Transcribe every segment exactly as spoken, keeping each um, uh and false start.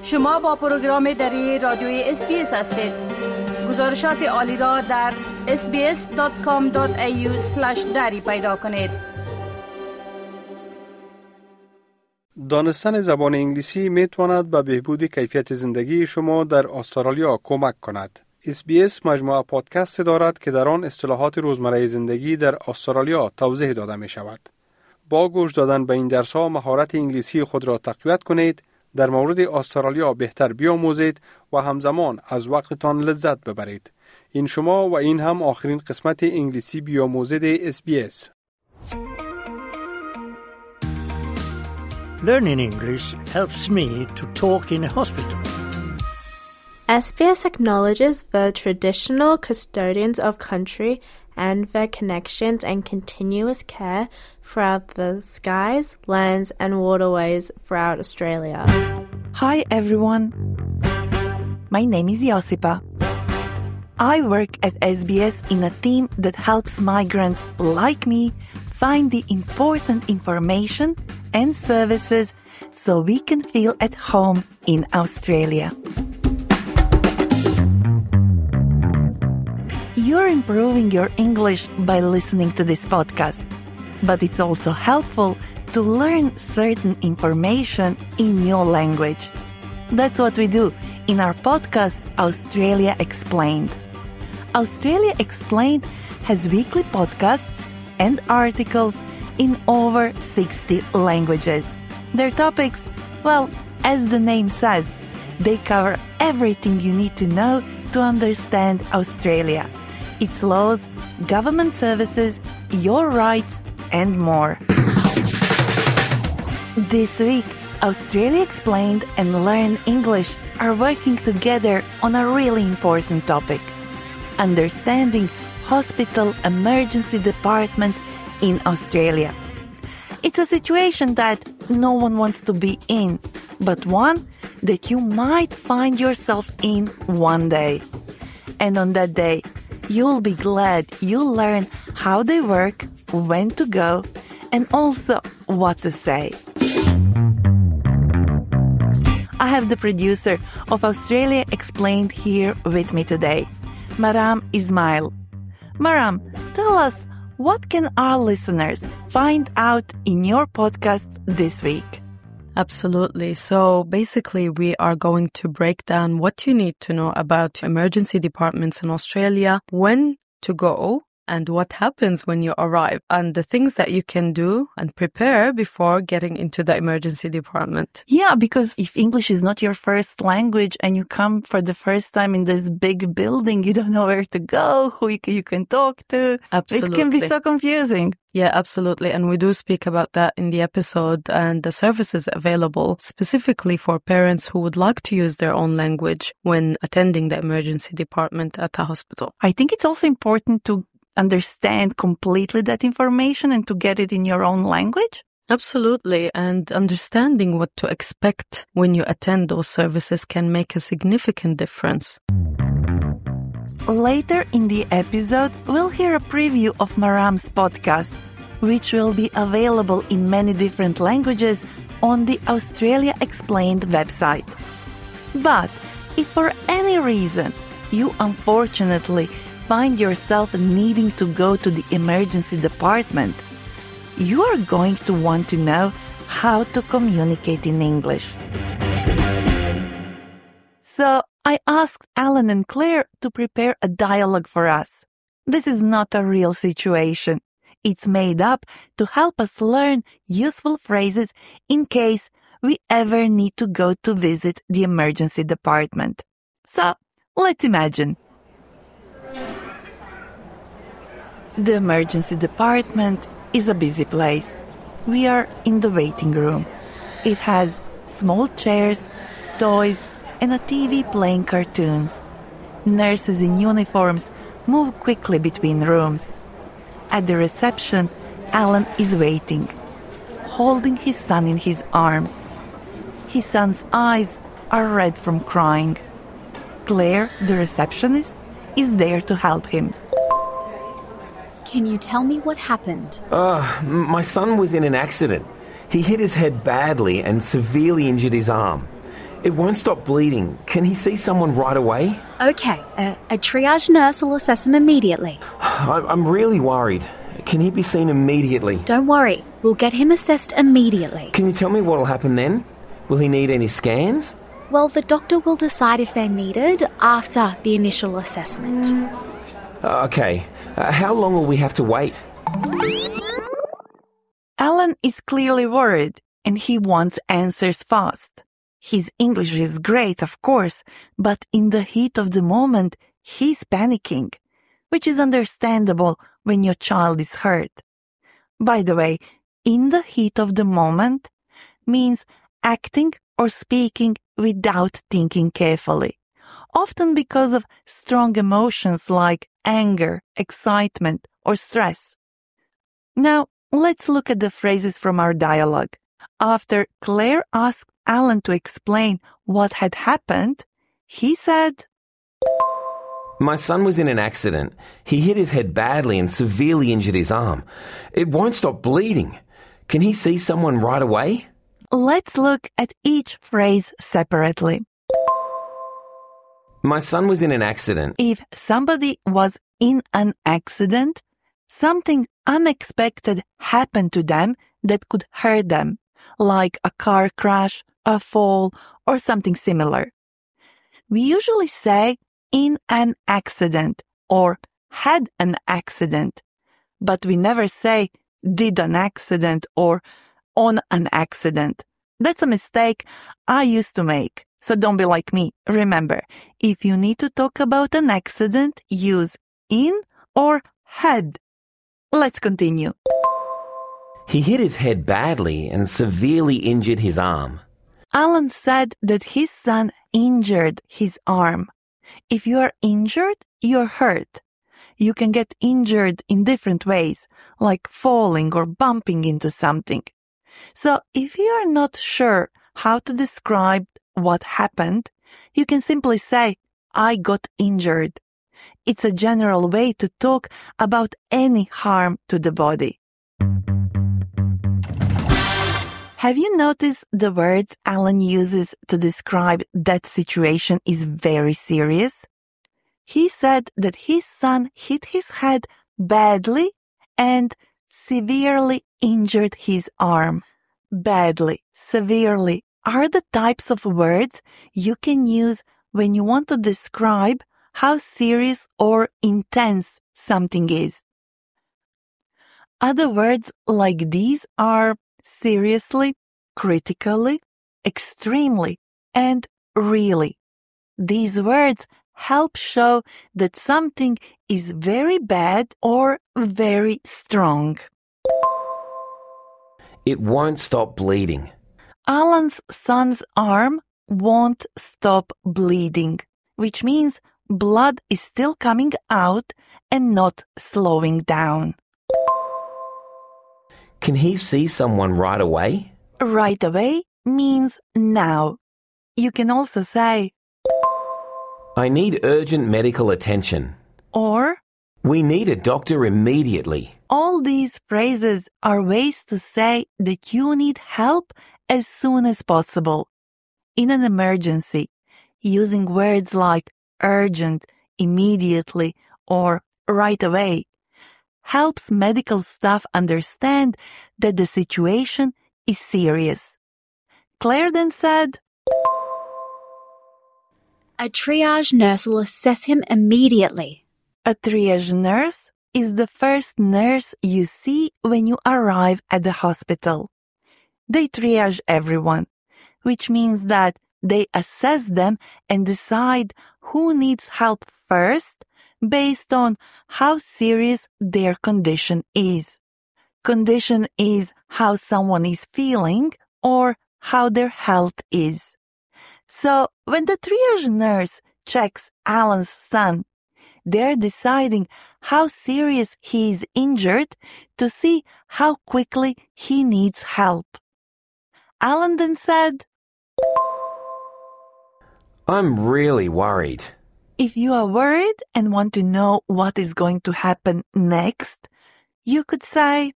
شما با پروگرام دری رادیوی اس بی اس هستید. گزارشات عالی را در اس بی اس دات کام دات ای یو اسلش دری پیدا کنید. دانستن زبان انگلیسی می تواند به بهبود کیفیت زندگی شما در استرالیا کمک کند. اس بی اس مجموعه پادکست دارد که در آن اصطلاحات روزمره زندگی در استرالیا توضیح داده می شود. با گوش دادن به این درس‌ها مهارت انگلیسی خود را تقویت کنید، در مورد استرالیا بهتر بیاموزید و همزمان از وقتتان لذت ببرید. این شما و این هم آخرین قسمت انگلیسی بیاموزید اس بی اس. Learning English helps me to talk in a hospital. S B S acknowledges the traditional custodians of country and their connections and continuous care throughout the skies, lands and waterways throughout Australia. Hi everyone. My name is Josipa. I work at S B S in a team that helps migrants like me find the important information and services so we can feel at home in Australia. You're improving your English by listening to this podcast, but it's also helpful to learn certain information in your language. That's what we do in our podcast, Australia Explained. Australia Explained has weekly podcasts and articles in over sixty languages. Their topics, well, as the name says, they cover everything you need to know to understand Australia, its laws, government services, your rights, and more. This week, Australia Explained and Learn English are working together on a really important topic: understanding hospital emergency departments in Australia. It's a situation that no one wants to be in, but one that you might find yourself in one day. And on that day, you'll be glad you learn how they work, when to go, and also what to say. I have the producer of Australia Explained here with me today, Maram Ismail. Maram, tell us, what can our listeners find out in your podcast this week? Absolutely. So basically, we are going to break down what you need to know about emergency departments in Australia, when to go, and what happens when you arrive, and the things that you can do and prepare before getting into the emergency department. Yeah, because if English is not your first language and you come for the first time in this big building, you don't know where to go, who you can talk to. Absolutely. It can be so confusing. Yeah, absolutely. And we do speak about that in the episode and the services available specifically for parents who would like to use their own language when attending the emergency department at a hospital. I think it's also important to understand completely that information and to get it in your own language. Absolutely. And understanding what to expect when you attend those services can make a significant difference. Later in the episode, we'll hear a preview of Maram's podcast, which will be available in many different languages on the Australia Explained website. But if for any reason you unfortunately find yourself needing to go to the emergency department, you are going to want to know how to communicate in English. So I asked Alan and Claire to prepare a dialogue for us. This is not a real situation. It's made up to help us learn useful phrases in case we ever need to go to visit the emergency department. So let's imagine. The emergency department is a busy place. We are in the waiting room. It has small chairs, toys, and a T V playing cartoons. Nurses in uniforms move quickly between rooms. At the reception, Alan is waiting, holding his son in his arms. His son's eyes are red from crying. Claire, the receptionist, is there to help him. Can you tell me what happened? Uh, my son was in an accident. He hit his head badly and severely injured his arm. It won't stop bleeding. Can he see someone right away? Okay, a, a triage nurse will assess him immediately. I, I'm really worried. Can he be seen immediately? Don't worry, we'll get him assessed immediately. Can you tell me what will happen then? Will he need any scans? Well, the doctor will decide if they're needed after the initial assessment. Uh, okay. Uh, how long will we have to wait? Alan is clearly worried and he wants answers fast. His English is great, of course, but in the heat of the moment, he's panicking, which is understandable when your child is hurt. By the way, in the heat of the moment means acting or speaking without thinking carefully, often because of strong emotions like anger, excitement, or stress. Now, let's look at the phrases from our dialogue. After Claire asked Alan to explain what had happened, he said, My son was in an accident. He hit his head badly and severely injured his arm. It won't stop bleeding. Can he see someone right away? Let's look at each phrase separately. My son was in an accident. If somebody was in an accident, something unexpected happened to them that could hurt them, like a car crash, a fall, or something similar. We usually say in an accident or had an accident, but we never say did an accident or on an accident. That's a mistake I used to make, so don't be like me. Remember, if you need to talk about an accident, use in or had. Let's continue. He hit his head badly and severely injured his arm. Alan said that his son injured his arm. If you are injured, you're hurt. You can get injured in different ways, like falling or bumping into something. So if you are not sure how to describe what happened, you can simply say, I got injured. It's a general way to talk about any harm to the body. Have you noticed the words Alan uses to describe that situation is very serious? He said that his son hit his head badly and severely injured his arm. Badly, severely are the types of words you can use when you want to describe how serious or intense something is. Other words like these are seriously, critically, extremely, and really. These words help show that something is very bad or very strong. It won't stop bleeding. Alan's son's arm won't stop bleeding, which means blood is still coming out and not slowing down. Can he see someone right away? Right away means now. You can also say, I need urgent medical attention. Or, we need a doctor immediately. All these phrases are ways to say that you need help as soon as possible. In an emergency, using words like urgent, immediately, or right away helps medical staff understand that the situation is serious. Claire then said, A triage nurse will assess him immediately. A triage nurse is the first nurse you see when you arrive at the hospital. They triage everyone, which means that they assess them and decide who needs help first based on how serious their condition is. Condition is how someone is feeling or how their health is. So when the triage nurse checks Alan's son, they're deciding how serious he is injured to see how quickly he needs help. Alan then said, I'm really worried. If you are worried and want to know what is going to happen next, you could say,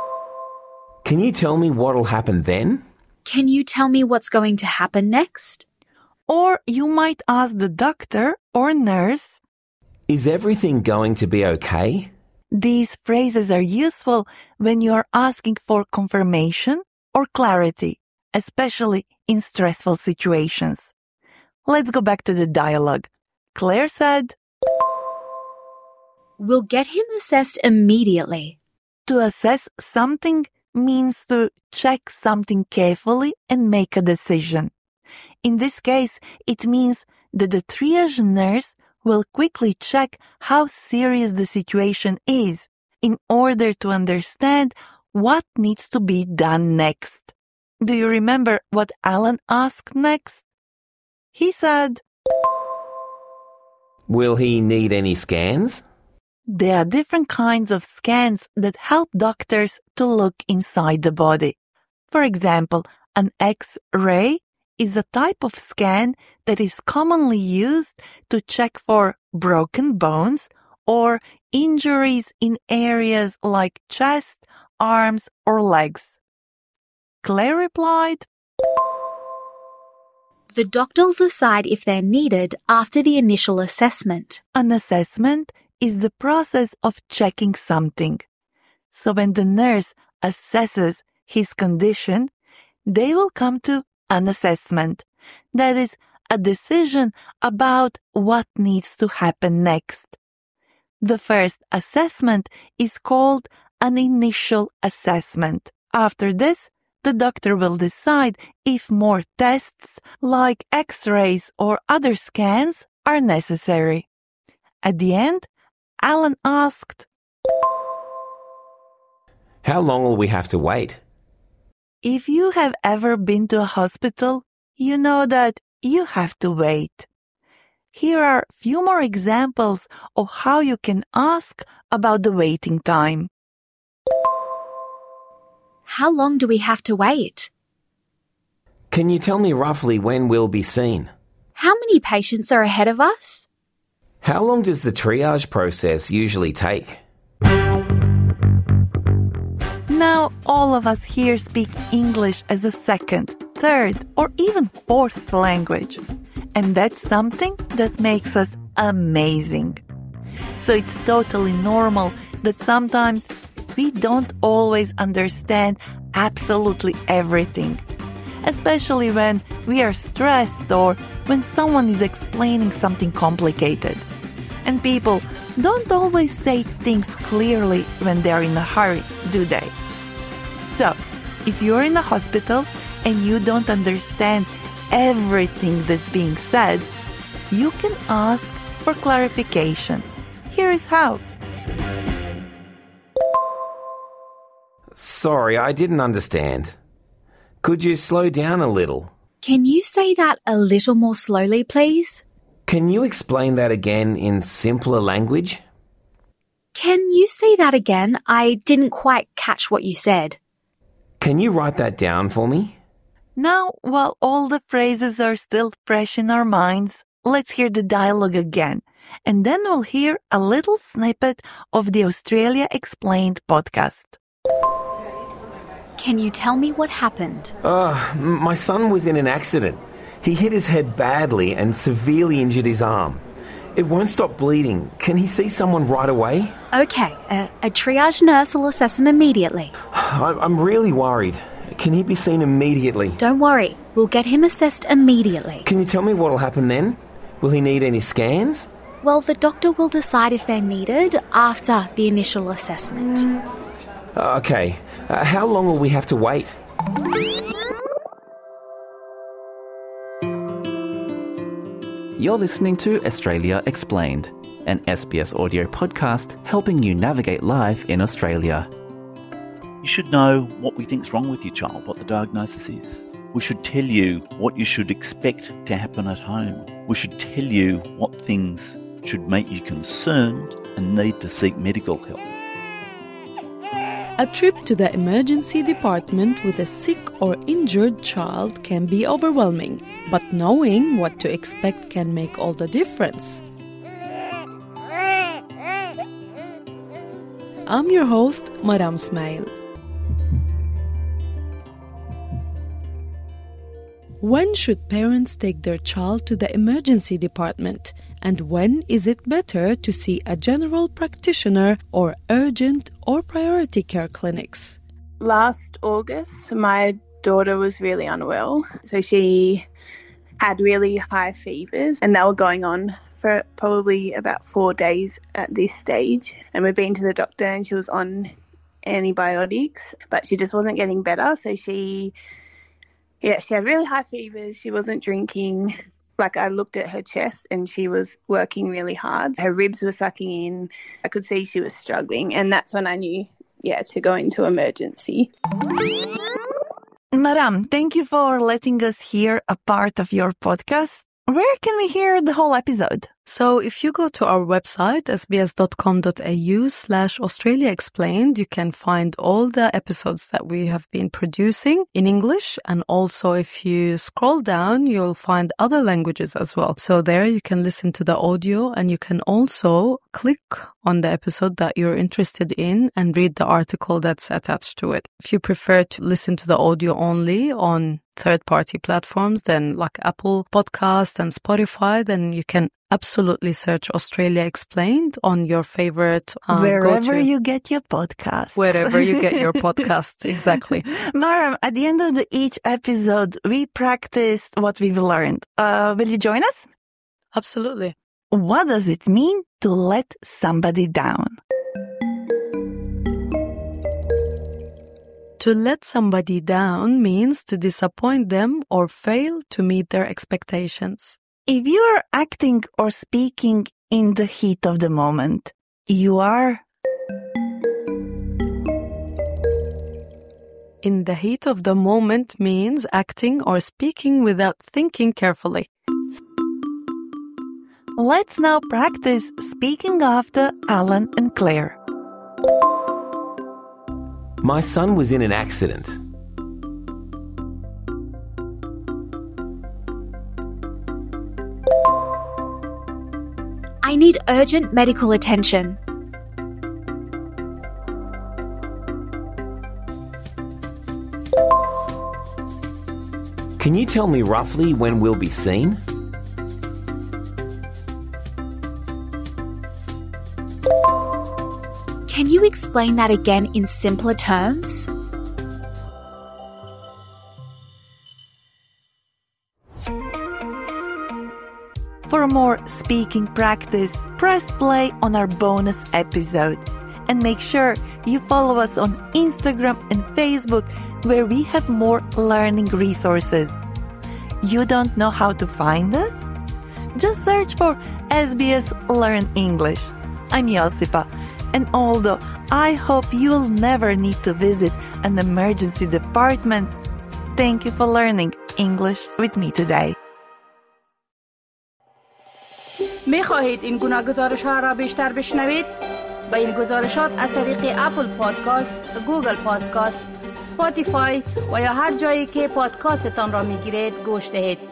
Can you tell me what will happen then? Can you tell me what's going to happen next? Or you might ask the doctor or nurse, Is everything going to be okay? These phrases are useful when you are asking for confirmation or clarity, especially in stressful situations. Let's go back to the dialogue. Claire said, We'll get him assessed immediately. To assess something means to check something carefully and make a decision. In this case, it means that the triage nurse will quickly check how serious the situation is in order to understand what needs to be done next. Do you remember what Alan asked next? He said, Will he need any scans? There are different kinds of scans that help doctors to look inside the body. For example, an X-ray is a type of scan that is commonly used to check for broken bones or injuries in areas like chest, arms, or legs. Claire replied, The doctor will decide if they're needed after the initial assessment. An assessment is the process of checking something. So when the nurse assesses his condition, they will come to an assessment. That is a decision about what needs to happen next. The first assessment is called an initial assessment. After this, the doctor will decide if more tests like X-rays or other scans are necessary. At the end, Alan asked, How long will we have to wait? If you have ever been to a hospital, you know that you have to wait. Here are a few more examples of how you can ask about the waiting time. How long do we have to wait? Can you tell me roughly when we'll be seen? How many patients are ahead of us? How long does the triage process usually take? Now all of us here speak English as a second, third, or even fourth language. And that's something that makes us amazing. So it's totally normal that sometimes we don't always understand absolutely everything, especially when we are stressed or when someone is explaining something complicated. And people don't always say things clearly when they're in a hurry, do they? So, if you're in a hospital and you don't understand everything that's being said, you can ask for clarification. Here is how. Sorry, I didn't understand. Could you slow down a little? Can you say that a little more slowly, please? Can you explain that again in simpler language? Can you say that again? I didn't quite catch what you said. Can you write that down for me? Now, while all the phrases are still fresh in our minds, let's hear the dialogue again, and then we'll hear a little snippet of the Australia Explained podcast. Can you tell me what happened? Uh, my son was in an accident. He hit his head badly and severely injured his arm. It won't stop bleeding. Can he see someone right away? Okay, a, a triage nurse will assess him immediately. I'm really worried. Can he be seen immediately? Don't worry, we'll get him assessed immediately. Can you tell me what will happen then? Will he need any scans? Well, the doctor will decide if they're needed after the initial assessment. Uh, okay. Uh, how long will we have to wait? You're listening to Australia Explained, an S B S audio podcast helping you navigate life in Australia. You should know what we think's wrong with your child, what the diagnosis is. We should tell you what you should expect to happen at home. We should tell you what things should make you concerned and need to seek medical help. A trip to the emergency department with a sick or injured child can be overwhelming, but knowing what to expect can make all the difference. I'm your host, Maram Smail. When should parents take their child to the emergency department? And when is it better to see a general practitioner or urgent or priority care clinics? Last August, my daughter was really unwell. So she had really high fevers and they were going on for probably about four days at this stage. And we've been to the doctor and she was on antibiotics, but she just wasn't getting better. So she, yeah, she had really high fevers. She wasn't drinking. Like I looked at her chest and she was working really hard. Her ribs were sucking in. I could see she was struggling. And that's when I knew, yeah, to go into emergency. Maram, thank you for letting us hear a part of your podcast. Where can we hear the whole episode? So if you go to our website, sbs.com.au slash Australia Explained, you can find all the episodes that we have been producing in English. And also if you scroll down, you'll find other languages as well. So there you can listen to the audio and you can also click on the episode that you're interested in and read the article that's attached to it. If you prefer to listen to the audio only on third-party platforms, then like Apple Podcasts and Spotify, then you can absolutely search Australia Explained on your favorite um, wherever go-to. you get your podcasts. Wherever you get your podcasts, exactly. Maram, at the end of the, each episode, we practiced what we've learned. Uh, will you join us? Absolutely. What does it mean to let somebody down? To let somebody down means to disappoint them or fail to meet their expectations. If you are acting or speaking in the heat of the moment, you are... In the heat of the moment means acting or speaking without thinking carefully. Let's now practice speaking after Alan and Claire. My son was in an accident. I need urgent medical attention. Can you tell me roughly when we'll be seen? Can you explain that again in simpler terms? For more speaking practice, press play on our bonus episode. And make sure you follow us on Instagram and Facebook, where we have more learning resources. You don't know how to find us? Just search for S B S Learn English. I'm Josipa, and although I hope you'll never need to visit an emergency department, thank you for learning English with me today. می خواهید این گناه گزارش ها را بیشتر بشنوید؟ با این گزارشات از طریق اپل پادکاست، گوگل پادکاست، سپاتیفای و یا هر جایی که پادکاستتان را می گیرید گوش دهید.